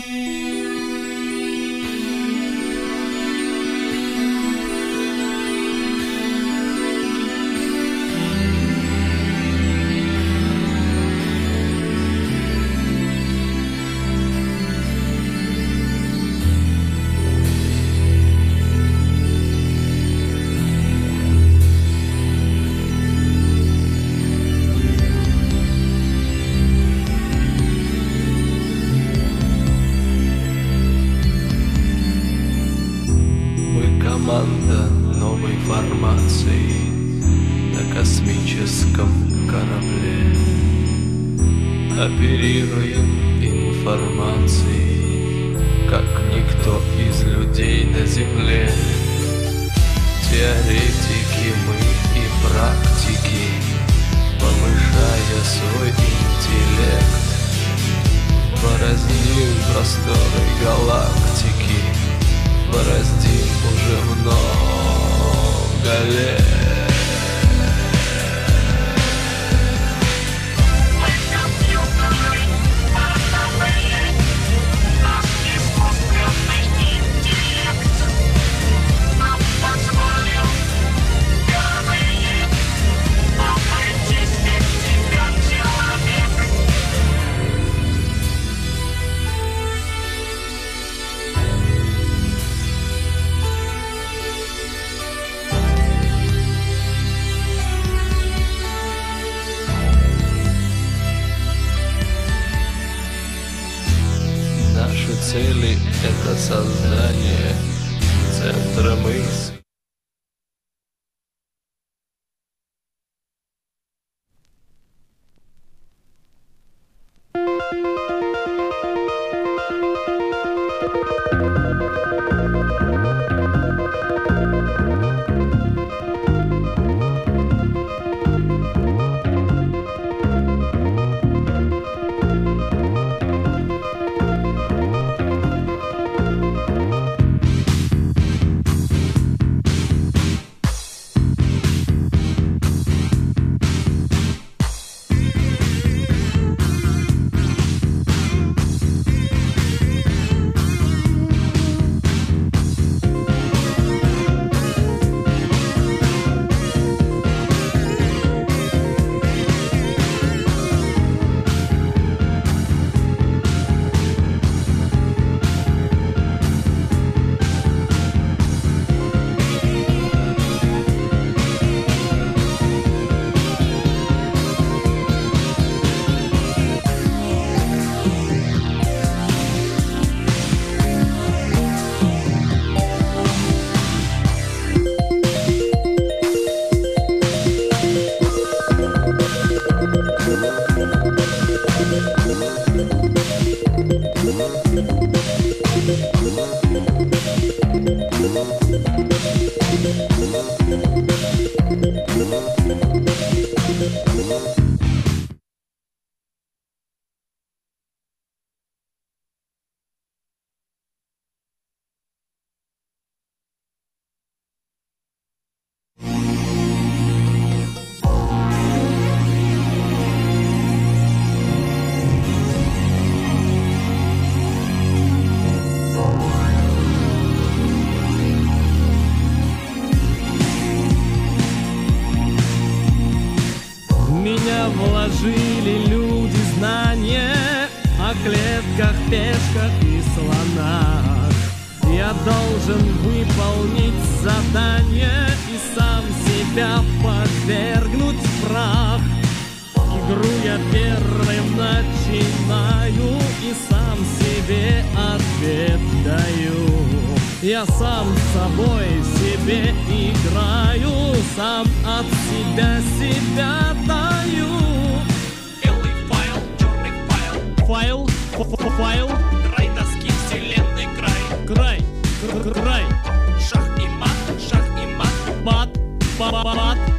Команда новой формации на космическом корабле. Оперируем информацией, как никто из людей на Земле. Теоретики мы и практики, повышая свой интеллект, бороздим просторы галактики, бороздим уже много лет. Наши цели — это создание центра мысли. Вложили люди знания о клетках, пешках и слонах. Я должен выполнить задание и сам себя подвергнуть в прах. Игру я первым начинаю и сам себе ответ даю. Я сам с собой себе играю, сам от себя даю. Белый файл, черный файл. Файл. Край доски, вселенной край. Край. Шах и мат, шах и мат. Мат.